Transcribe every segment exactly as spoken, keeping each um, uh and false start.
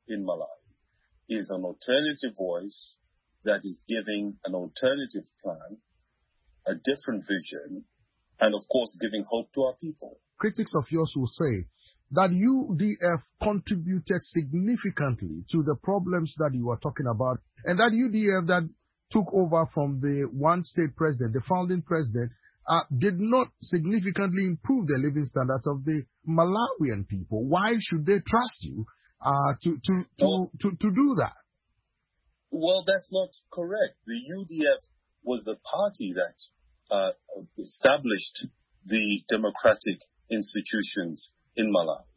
in Malawi is an alternative voice that is giving an alternative plan, a different vision, and of course giving hope to our people. Critics of yours will say that U D F contributed significantly to the problems that you are talking about, and that U D F that took over from the one state president, the founding president, uh, did not significantly improve the living standards of the Malawian people. Why should they trust you uh, to, to, to, well, to, to do that? Well, that's not correct. The U D F was the party that uh, established the democratic institutions in Malawi,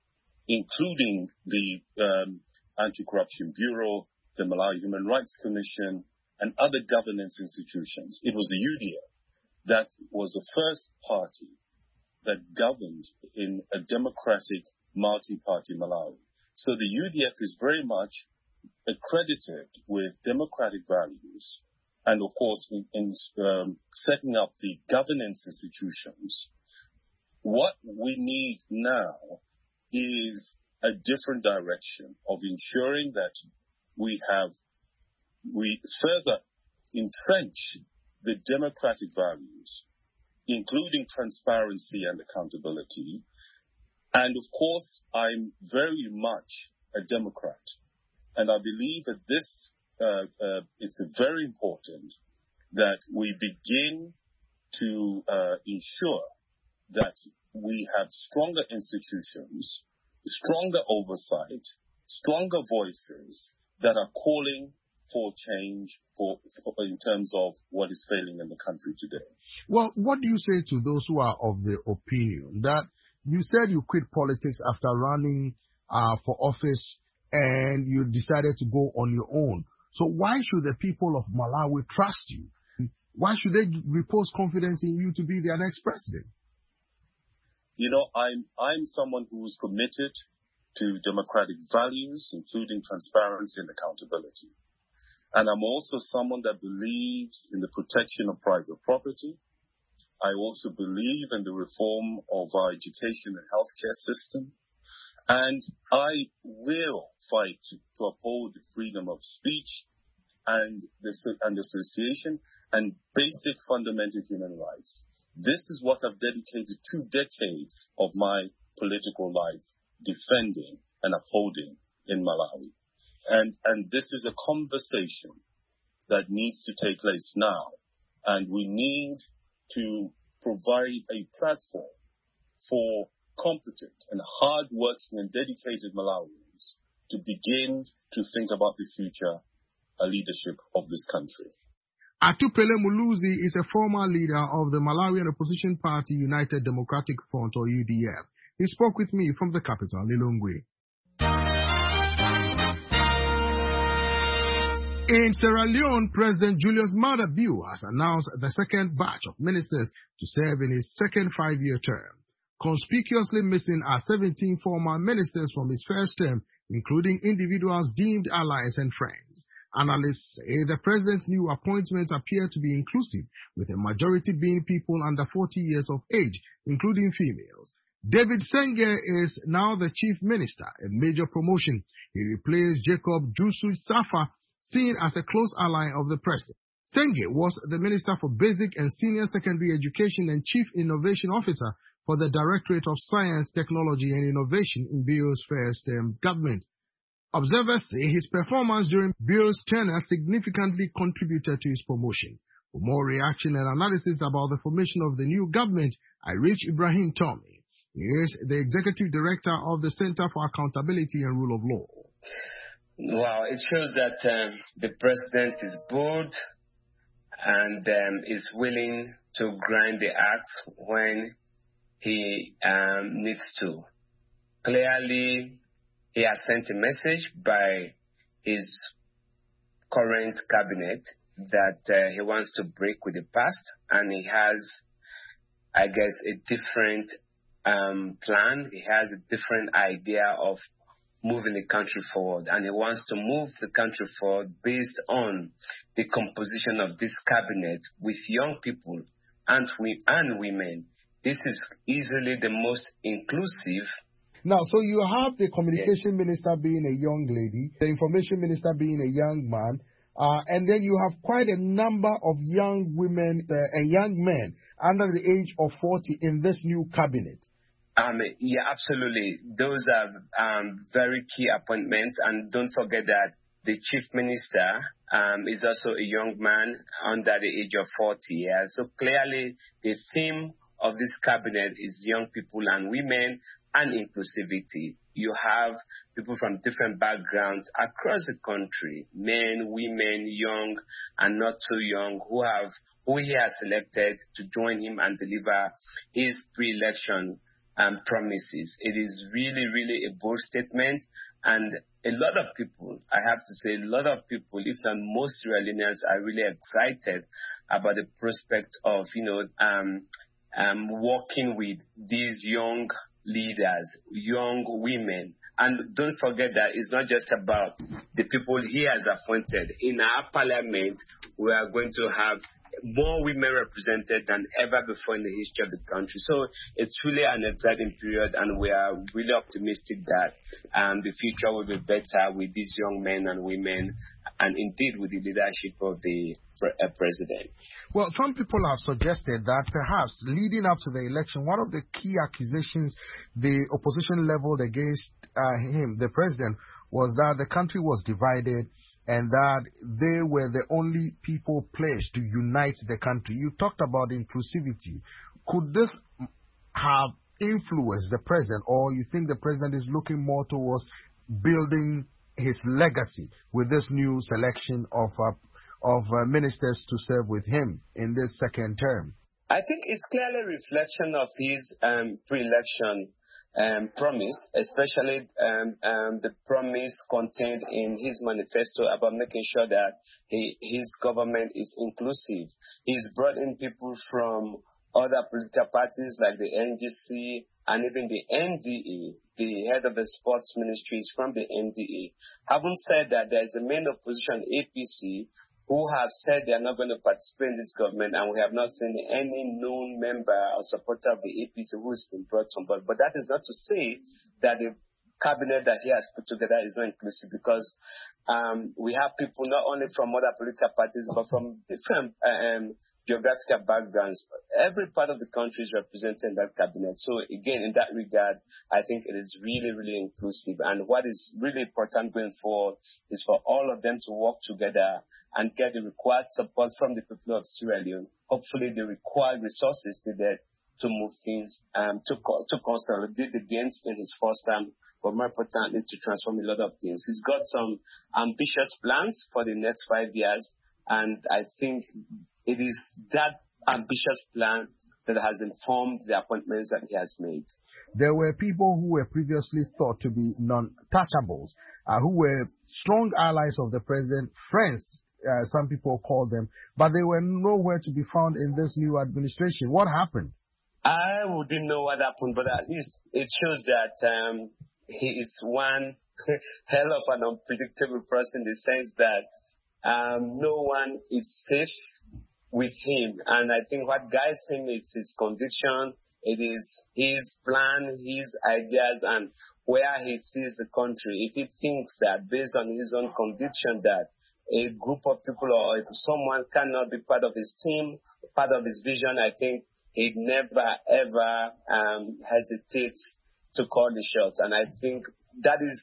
including the um, Anti-Corruption Bureau, the Malawi Human Rights Commission, and other governance institutions. It was the U D F that was the first party that governed in a democratic multi-party Malawi. So the U D F is very much accredited with democratic values and, of course, in, in um, setting up the governance institutions. What we need now is a different direction of ensuring that we have, we further entrench the democratic values, including transparency and accountability. And of course, I'm very much a Democrat. And I believe that this uh, uh, is very important that we begin to uh, ensure that we have stronger institutions, stronger oversight, stronger voices that are calling for change for, for in terms of what is failing in the country today. Well, what do you say to those who are of the opinion that you said you quit politics after running uh, for office and you decided to go on your own? So why should the people of Malawi trust you? Why should they repose confidence in you to be their next president? You know, I'm I'm someone who is committed to democratic values, including transparency and accountability. And I'm also someone that believes in the protection of private property. I also believe in the reform of our education and healthcare system. And I will fight to uphold the freedom of speech and, the, and association and basic fundamental human rights. This is what I've dedicated two decades of my political life defending and upholding in Malawi. And, and this is a conversation that needs to take place now. And we need to provide a platform for competent and hard-working and dedicated Malawians to begin to think about the future uh, leadership of this country. Atupele Muluzi is a former leader of the Malawian opposition party United Democratic Front, or U D F. He spoke with me from the capital, Lilongwe. In Sierra Leone, President Julius Maada Bio has announced the second batch of ministers to serve in his second five-year term. Conspicuously missing are seventeen former ministers from his first term, including individuals deemed allies and friends. Analysts say the president's new appointments appear to be inclusive, with a majority being people under forty years of age, including females. David Senge is now the chief minister, a major promotion. He replaced Jacob Jusu Safa, seen as a close ally of the president. Senge was the Minister for Basic and Senior Secondary Education and Chief Innovation Officer for the Directorate of Science, Technology and Innovation in Bio's first term government. Observers say his performance during Bio's tenure significantly contributed to his promotion. For more reaction and analysis about the formation of the new government, I reached Ibrahim Tommy. He is the Executive Director of the Center for Accountability and Rule of Law. Wow, it shows that um, the president is bold and um, is willing to grind the axe when he um, needs to. Clearly, he has sent a message by his current cabinet that uh, he wants to break with the past, and he has, I guess, a different um, plan. He has a different idea of moving the country forward, and he wants to move the country forward based on the composition of this cabinet with young people and, we, and women. This is easily the most inclusive Now, so you have the communication yes. minister being a young lady, the information minister being a young man, uh, and then you have quite a number of young women uh, and young men under the age of forty in this new cabinet. Um, yeah, absolutely. Those are um, very key appointments, and don't forget that the chief minister um, is also a young man under the age of forty. Yeah? So clearly, the theme of this cabinet is young people and women and inclusivity. You have people from different backgrounds across the country, men, women, young and not too young, who have who he has selected to join him and deliver his pre-election um, promises. It is really, really a bold statement, and a lot of people, I have to say, a lot of people, if not most Sierra Leoneans, are really excited about the prospect of, you know, um, um, working with these young leaders, young women. And don't forget that it's not just about the people he has appointed. In our parliament, we are going to have more women represented than ever before in the history of the country. So it's really an exciting period, and we are really optimistic that um, the future will be better with these young men and women, and indeed with the leadership of the pre- uh, president. Well, some people have suggested that perhaps leading up to the election, one of the key accusations the opposition leveled against uh, him, the president, was that the country was divided and that they were the only people pledged to unite the country. You talked about inclusivity. Could this have influenced the president, or you think the president is looking more towards building his legacy with this new selection of uh, of uh, ministers to serve with him in this second term? I think it's clearly a reflection of his um, pre-election Um, promise, especially um, um, the promise contained in his manifesto about making sure that he, his government is inclusive. He's brought in people from other political parties like the N G C and even the N D E. The head of the sports ministry is from the N D E. Having said that, there is a main opposition, A P C, who have said they are not going to participate in this government, and we have not seen any known member or supporter of the A P C who has been brought on board. But that is not to say that the cabinet that he has put together is not inclusive, because um, we have people not only from other political parties, but from different um, geographical backgrounds. Every part of the country is represented in that cabinet. So again, in that regard, I think it is really, really inclusive. And what is really important going forward is for all of them to work together and get the required support from the people of Sierra Leone. Hopefully the required resources needed to move things, um, to, to consolidate the gains in his first term, but more importantly, to transform a lot of things. He's got some ambitious plans for the next five years, and I think it is that ambitious plan that has informed the appointments that he has made. There were people who were previously thought to be non-touchables, uh, who were strong allies of the president, friends, uh, some people called them, but they were nowhere to be found in this new administration. What happened? I wouldn't know what happened, but at least it shows that um, he is one hell of an unpredictable person in the sense that um, no one is safe with him. And I think what guides him is his conviction. It is his plan, his ideas, and where he sees the country. If he thinks that based on his own conviction that a group of people or someone cannot be part of his team, part of his vision, I think he'd never, ever um, hesitate to call the shots. And I think that is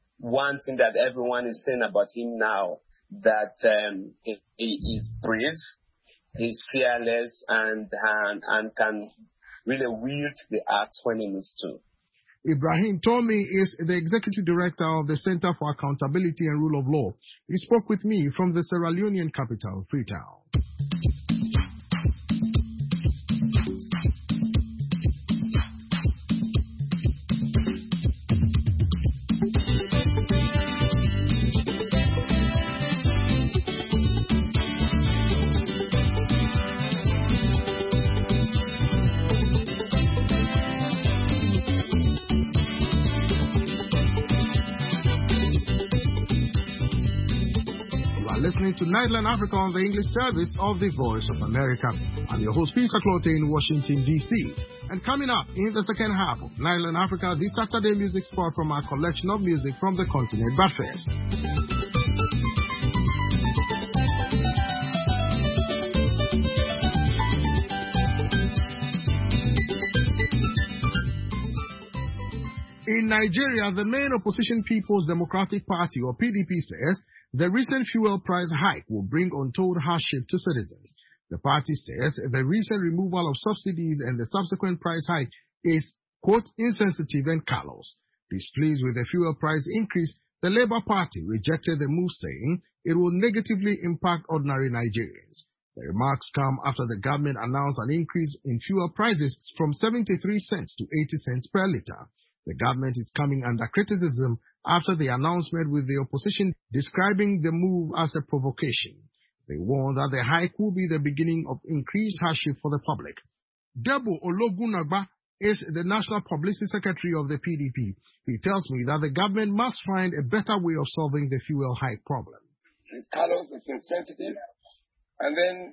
one thing that everyone is saying about him now, that um, he, he is brave, he's fearless, and, and and can really wield the axe when he needs to. Ibrahim Tommy is the executive director of the Center for Accountability and Rule of Law. He spoke with me from the Sierra Leonean capital, Freetown. listening to Nightline Africa on the English service of the Voice of America. I'm your host, Peter Clote in Washington, D C. And coming up in the second half of Nightline Africa, the Saturday music spot from our collection of music from the continent. But first, in Nigeria, the main opposition People's Democratic Party, or P D P, says the recent fuel price hike will bring untold hardship to citizens. The party says the recent removal of subsidies and the subsequent price hike is, quote, insensitive and callous. Displeased with the fuel price increase, the Labour Party rejected the move, saying it will negatively impact ordinary Nigerians. The remarks come after the government announced an increase in fuel prices from seventy-three cents to eighty cents per litre. The government is coming under criticism after the announcement, with the opposition describing the move as a provocation. They warn that the hike will be the beginning of increased hardship for the public. Debo Ologunagba is the National Publicity Secretary of the P D P. He tells me that the government must find a better way of solving the fuel hike problem. It's callous, it's insensitive, and then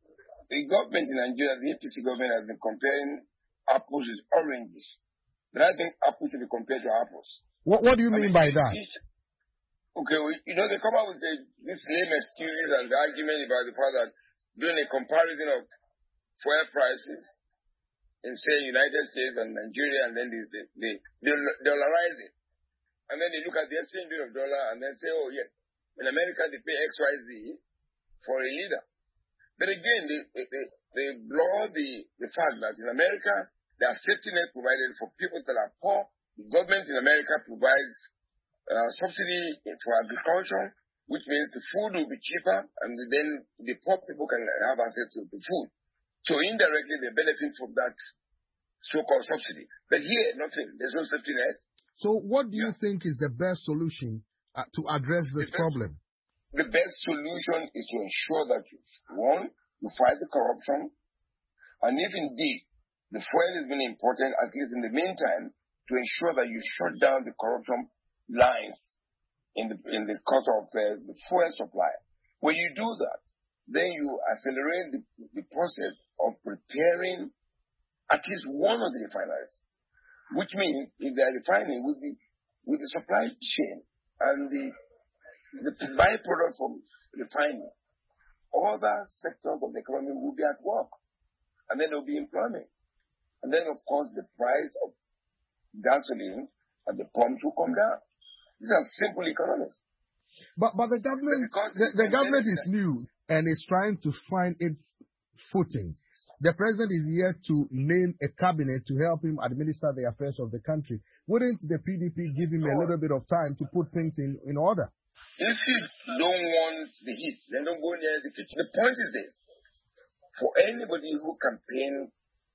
the government in Nigeria, the A P C government, has been comparing apples with oranges. But I think apples should be compared to apples. What, what do you I mean, mean by that? Each, okay, well, you know, they come up with the, this lame excuses and the argument about the fact that doing a comparison of fuel prices in, say, United States and Nigeria, and then they, they, they, they dollarize it. And then they look at the exchange rate of dollar and then say, oh, yeah, in America they pay X Y Z for a liter. But again, they, they, they, they blur the, the fact that in America, there are safety nets provided for people that are poor. The government in America provides uh, subsidy for agriculture, which means the food will be cheaper, and then the poor people can have access to the food. So indirectly, they benefit from that so-called subsidy. But here, nothing. There's no safety net. So what do you yeah. think is the best solution uh, to address this the best, problem? The best solution is to ensure that, you, one, you fight the corruption, and if indeed the fuel is really important, at least in the meantime, to ensure that you shut down the corruption lines in the in the cut of the, the fuel supply. When you do that, then you accelerate the, the process of preparing at least one of the refineries, which means if they are refining with the with the supply chain and the the byproduct from refining, other sectors of the economy will be at work, and then there will be employment. And then, of course, the price of gasoline at the pumps will come down. These are simple economics. But but the government the, the government is new and is trying to find its footing. The president is here to name a cabinet to help him administer the affairs of the country. Wouldn't the P D P give him a little bit of time to put things in, in order? If you don't want the heat, then don't go near the kitchen. The point is this. For anybody who campaigns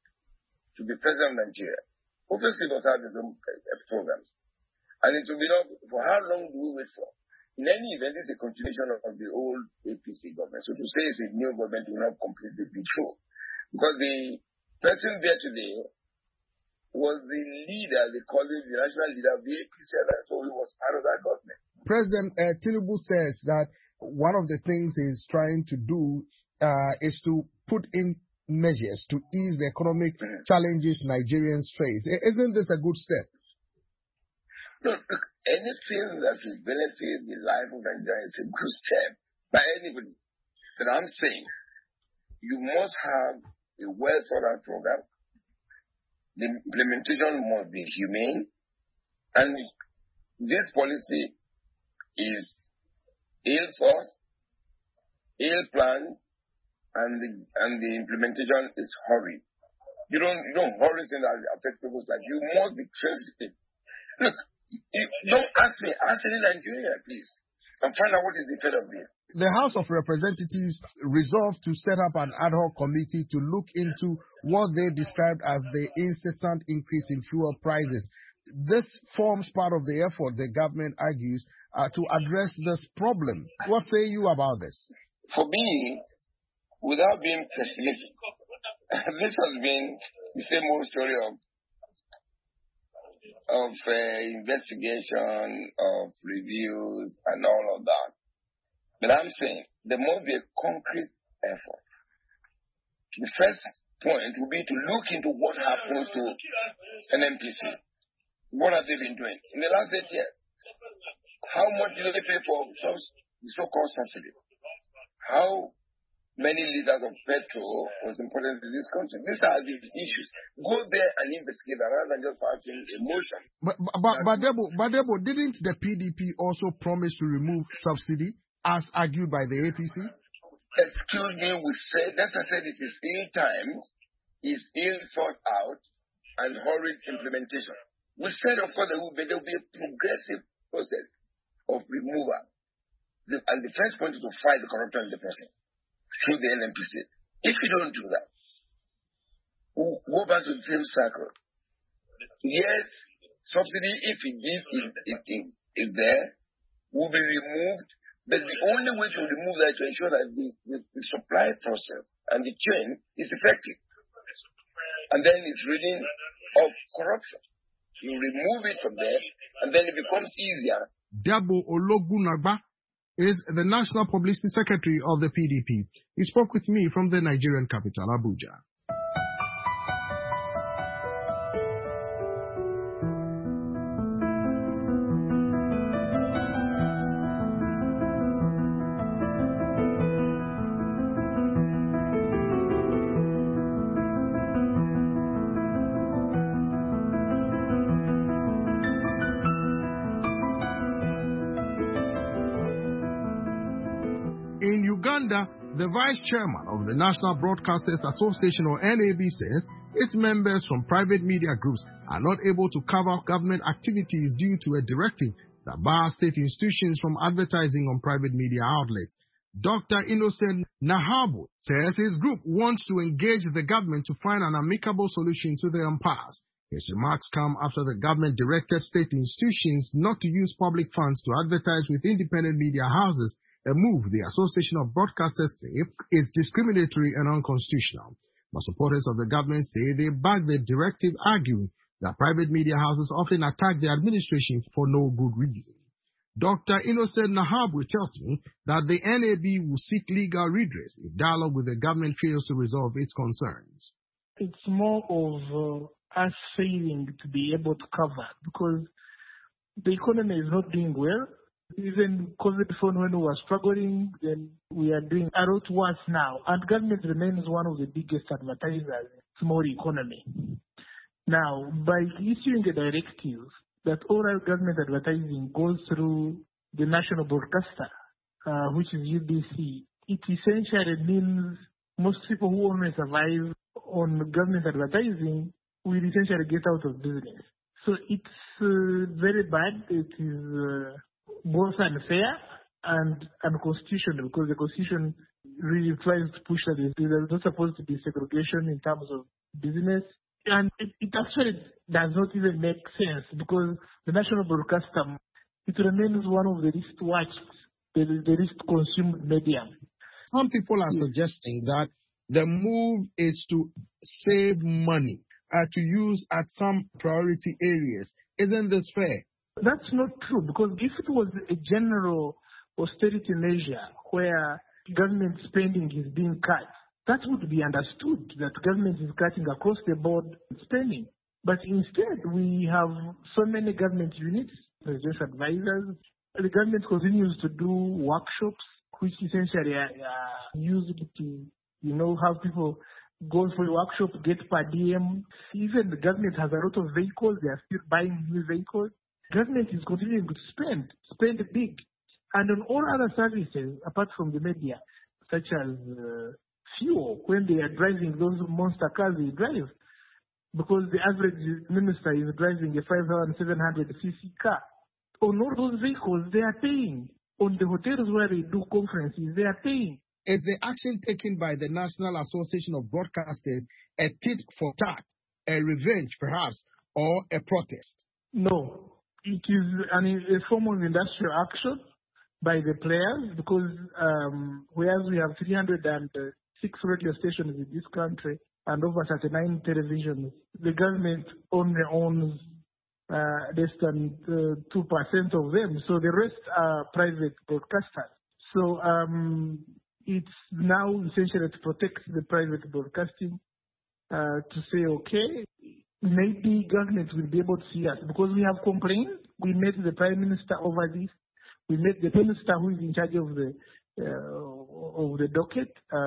to be president of Nigeria, obviously must have his own programs. And it will be not, for how long do we wait for? In any event, it's a continuation of the old A P C government. So to say it's a new government will not completely be true. Because the person there today was the leader, they call it the national leader of the A P C, so he was part of that government. President uh, Tinubu says that one of the things he's trying to do uh, is to put in measures to ease the economic mm-hmm. challenges Nigerians face. Isn't this a good step? Look, look, anything that will benefit the life of Nigeria is a good step by anybody. But I'm saying you must have a well-thought-out program. The implementation must be humane, and this policy is ill-thought, ill-planned, and the and the implementation is hurried. You don't you don't hurry things that affect people's life. You must be sensitive. Look, you, don't ask me. Ask any Nigeria, please, and find out what is the effect of this. The House of Representatives resolved to set up an ad hoc committee to look into what they described as the incessant increase in fuel prices. This forms part of the effort, the government argues, uh, to address this problem. What say you about this? For me, without being pessimistic, this has been the same old story of of uh, investigation, of reviews, and all of that. But I'm saying there must be a concrete effort. The first point would be to look into what happens to N N P C. What have they been doing? In the last eight years, how much did they pay for the so-called subsidy? How many liters of petrol was imported to this country? These are the issues. Go there and investigate rather than just passing a motion. But, but, but, Debo, but Debo, didn't the P D P also promise to remove subsidy as argued by the A P C? Excuse me, we said, as I said, it is ill-timed, is ill thought out, and hurried implementation. We said, of course, there will be, there will be a progressive process of removal. The, and the first point is to fight the corruption in the person through the N N P C. If you don't do that, we'll go back to the same cycle. Yes, subsidy, if it is, if, if, if, if there, will be removed. But the only way to remove that is to ensure that the, the, the supply process and the chain is effective. And then it's ridding of corruption. You remove it from there, and then it becomes easier. Debo Ologunagba is the National Publicity Secretary of the P D P. He spoke with me from the Nigerian capital, Abuja. In Uganda, the vice chairman of the National Broadcasters Association, or N A B, says its members from private media groups are not able to cover government activities due to a directive that bars state institutions from advertising on private media outlets. Doctor Innocent Nahabu says his group wants to engage the government to find an amicable solution to the impasse. His remarks come after the government directed state institutions not to use public funds to advertise with independent media houses, a move the Association of Broadcasters say is discriminatory and unconstitutional. But supporters of the government say they back the directive, arguing that private media houses often attack the administration for no good reason. Doctor Innocent Nahabu tells me that the N A B will seek legal redress if dialogue with the government fails to resolve its concerns. It's more of uh, us failing to be able to cover, because the economy is not doing well. Even COVID phone, when we were struggling, then we are doing a lot worse now. And government remains one of the biggest advertisers in small economy. Now, by issuing a directive that all our government advertising goes through the national broadcaster, uh, which is U B C, it essentially means most people who only survive on government advertising will essentially get out of business. So it's uh, very bad. It is uh, both unfair and unconstitutional, because the Constitution really tries to push that there's not supposed to be segregation in terms of business. And it, it actually does not even make sense, because the national broadcaster, it remains one of the least watched, the, the least consumed media. Some people are yes. suggesting that the move is to save money, uh, to use at some priority areas. Isn't this fair? That's not true, because if it was a general austerity measure where government spending is being cut, that would be understood, that government is cutting across the board spending. But instead, we have so many government units, presidential advisors. The government continues to do workshops, which essentially are uh, used to, you know, have people go for a workshop, get per diem. Even the government has a lot of vehicles. They are still buying new vehicles. Government is continuing to spend, spend big. And on all other services, apart from the media, such as uh, fuel, when they are driving those monster cars they drive, because the average minister is driving a five thousand seven hundred c c car. On all those vehicles, they are paying. On the hotels where they do conferences, they are paying. Is the action taken by the National Association of Broadcasters a tit for tat, a revenge perhaps, or a protest? No. It is an, a form of industrial action by the players, because um, whereas we have three hundred six radio stations in this country and over thirty-nine televisions, the government only owns uh, less than uh, two percent of them. So the rest are private broadcasters. So um, it's now essentially to protect the private broadcasting, uh, to say, okay, maybe government will be able to see us because we have complained. We met the Prime Minister over this. We met the Prime Minister who is in charge of the uh, of the docket,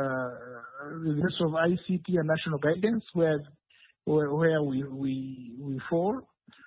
uh, the Minister of I C T and National Guidance, where where, where we, we we fall.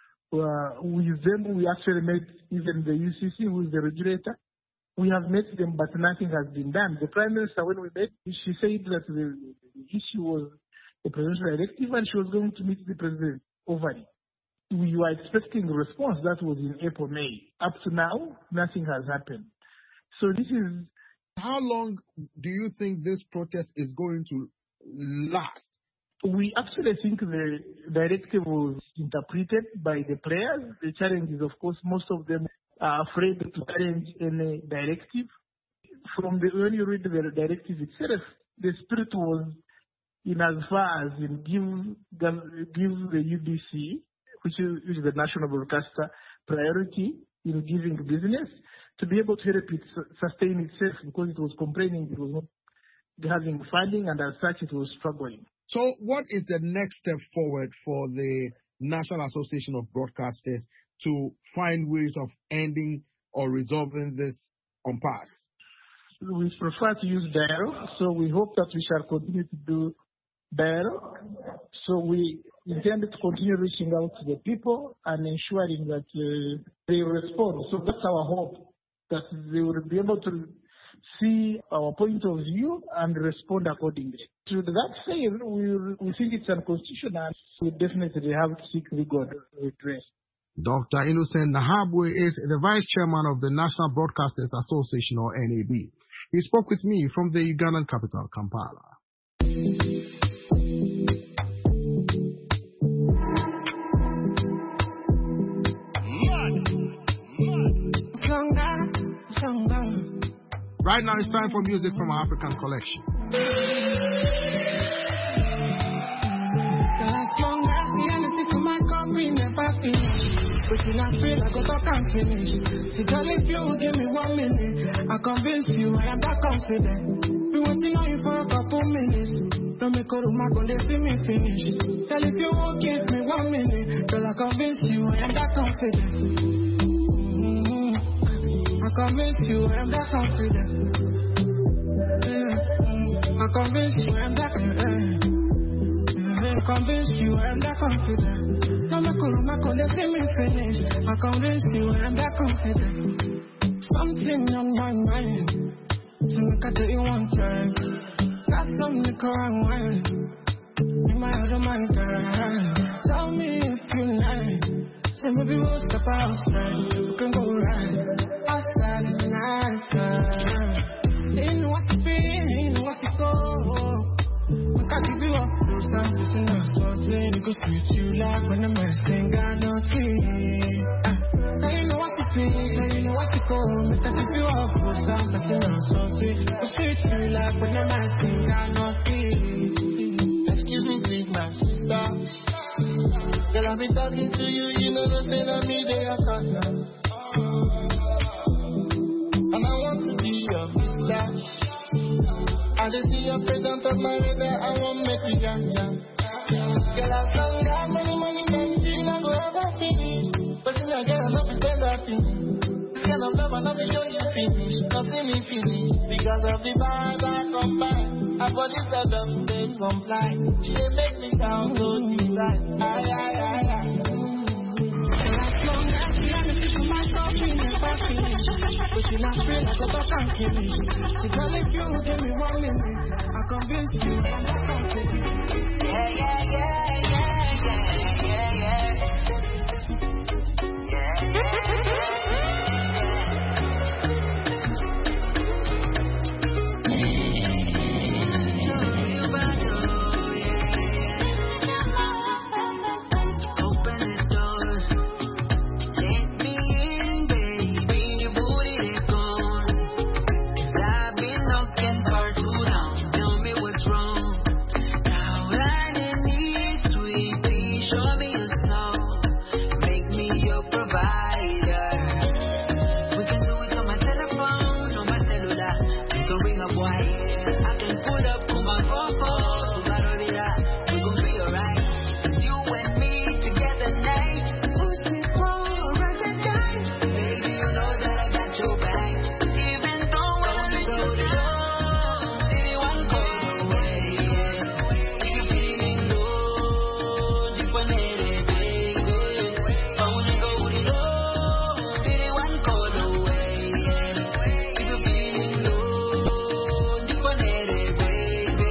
Uh, with them, we actually met even the U C C, who is the regulator. We have met them, but nothing has been done. The Prime Minister, when we met, she said that the, the issue was the presidential directive, and she was going to meet the president over it. We were expecting a response. That was in April, May. Up to now, nothing has happened. So this is... How long do you think this protest is going to last? We actually think the directive was interpreted by the players. The challenge is, of course, most of them are afraid to challenge any directive. From the when you read the directive itself, the spirit was in as far as in give, give the U B C, which is, which is the national broadcaster, priority in giving business to be able to help it sustain itself because it was complaining it was not having funding and as such it was struggling. So what is the next step forward for the National Association of Broadcasters to find ways of ending or resolving this impasse? We prefer to use dialogue, so we hope that we shall continue to do dialogue. So we intend to continue reaching out to the people and ensuring that uh, they respond. So that's our hope, that they will be able to see our point of view and respond accordingly. To that saying, we, we think it's unconstitutional. We definitely have to seek legal redress. Doctor Innocent Nahabwe is the Vice Chairman of the National Broadcasters Association, or N A B. He spoke with me from the Ugandan capital, Kampala. Right now it's time for music from our African collection. But when I feel I go talk and finish. So girl, if you give me one minute, I convince you I am that confident. Been waiting on you for a couple minutes. Don't make a room, I go let see me finish. Girl, if you won't give me one minute, girl, I convince you I am that confident. Mm-hmm. I convince you I am that confident. Yeah. Mm-hmm. I convince you I am that confident. Mm-hmm. I convince you I am that confident. No me call, me call, let me finish. I convince you I'm that confident. Something on my mind, so make I tell you one time. Got some liquor and wine in my head, my girl. Tell me if you like. Say maybe we'll step outside. We can go right outside in the night, girl. They know what to be, they know what to go. I give you up, no something else, something to go sweet you like when I'm messing, got no tea. Now you know what to feel, now you know what to go. Make I give you up, no something else, something to go sweet you like when I'm messing, got no tea. Excuse me, please, my sister. Girl, I've been talking to you, you know the thing on me, they are cut now. And I want to be your mister. I just see your face on top of my radar, I won't make you ganja. Girl, I don't got money, money, money, you not go ever finish. But you know, girl, I love you, spend that finish. This kind of love, I love you, show you finish. Don't see me finish, because of the bars I come by. I bought this album, they comply. She make me sound so divine. Aye, aye, aye, aye. As long as you let me sit to myself, you never finish. But you not feel like I can't finish. So girl, if you give me one minute, I convince you I'm not confident. Yeah, yeah, yeah, yeah, yeah, yeah, yeah. Yeah, yeah, yeah. Show I can pull up on my phone, so battle it out. We gon' be alright. You and me together night. Push me forward, right the time. Baby, you know that I got your back. Even though when I let you down, anyone go away. You feeling low, deep on it, baby. I wanna go low, anyone go away. You feeling low, deep on it, baby.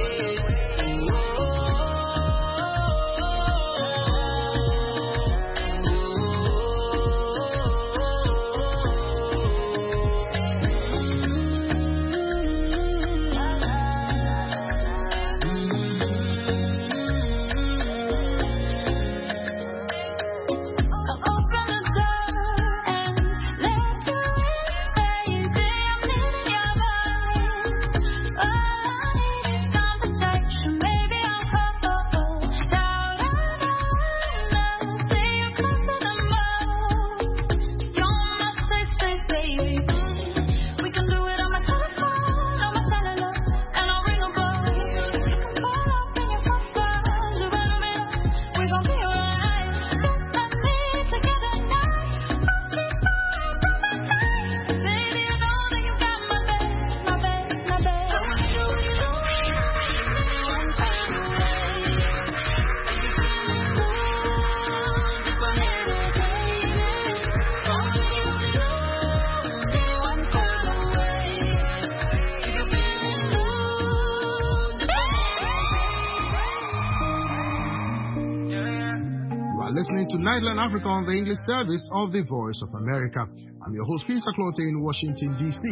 Listening to Nightline Africa on the English service of the Voice of America. I'm your host, Peter Clote in Washington, D C.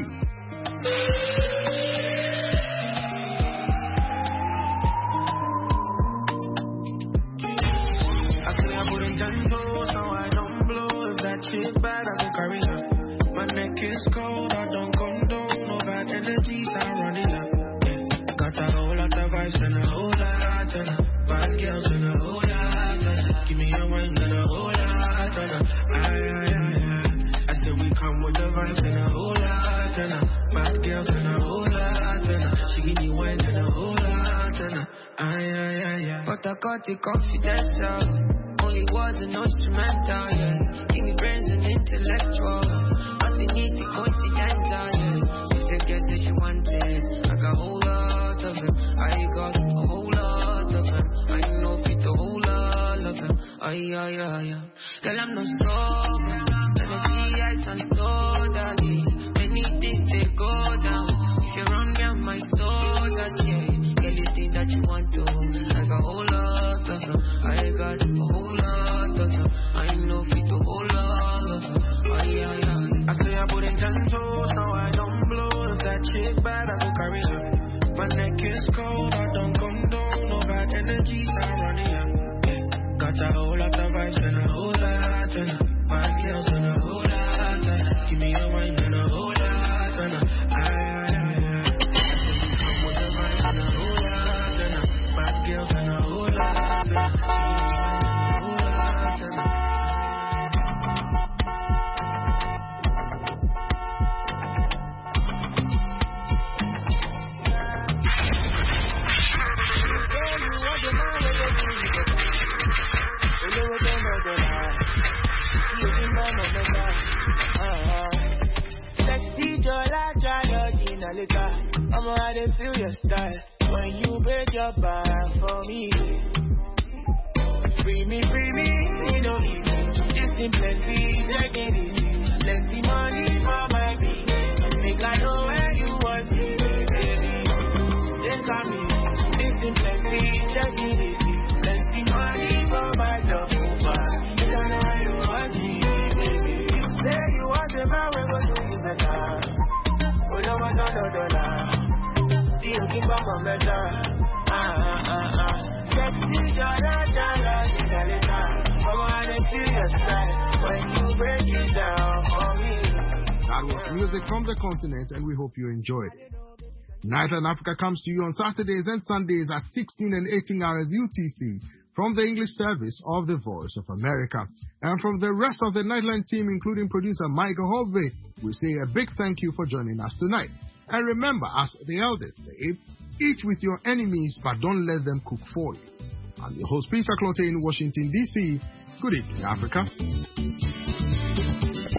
I say I put in tempo, so I don't blow. If that shit bad, I go carry her. My neck is cold, I don't condone. No bad energies, I run it up. Yeah. Got a whole lot of vibes and a whole lot of bad girls and a whole lot. Give me a wine and a whole lot and a aye, aye, aye, aye. I said we come with the vibes and a whole lot and a bad girls and a whole lot and a she give me wine and a whole lot and a aye, aye, aye, aye. But I got it confidential. Only was an instrumental, yeah. Give me brains and intellectual. Nothing needs to be coincidental, yeah. If the guess that she wanted, I got a whole lot of it. I got a whole lot of it. I know fit the whole lot of it. Ay, ay, ay, ay. Girl, I'm not sober. Let me see ice and soda. Many things they go down. If you run me on my soldiers, yeah. Girl, you think that you want to. I got a whole lot of them. I got a whole lot of them. I know fit the whole lot of them. Ay, ay, ay. I say I put in ten toes, now I don't blow. If that shit bad, I go carry her. My neck is cold, I don't condone. No bad energies, I run it up. Got a whole lot of vibes and a whole lot and a bad girls and a whole lot and a give me a wine and a whole lot and a aye, aye, aye, aye. Come with the vibes and a whole lot and a bad girls and a whole lot and a give me a whole lot and a I'ma how they feel your style when you break your back for me. Free me, free me, you know easy. It's in plenty, take it easy. Plenty money for my beat. Make I know where you want me, baby. They call me. It's in plenty, take it easy. Plenty money for my love. Make I know where you want me, baby. You say you want the man, we go do you better. Oh, no, no, no, no, no. You keep up on better. Ah, ah, ah, ah. Sexy, jala, jala, jala. Come on and feel your style when you break it down for me. That was music from the continent, and we hope you enjoyed it. Nightline Africa comes to you on Saturdays and Sundays at sixteen and eighteen hours U T C from the English service of the Voice of America. And from the rest of the Nightline team, including producer Michael Hovey, we say a big thank you for joining us tonight. And remember, as the elders say, Eat with your enemies, but don't let them cook for you. I'm your host, Peter Clottey in Washington, D C. Good evening, Africa.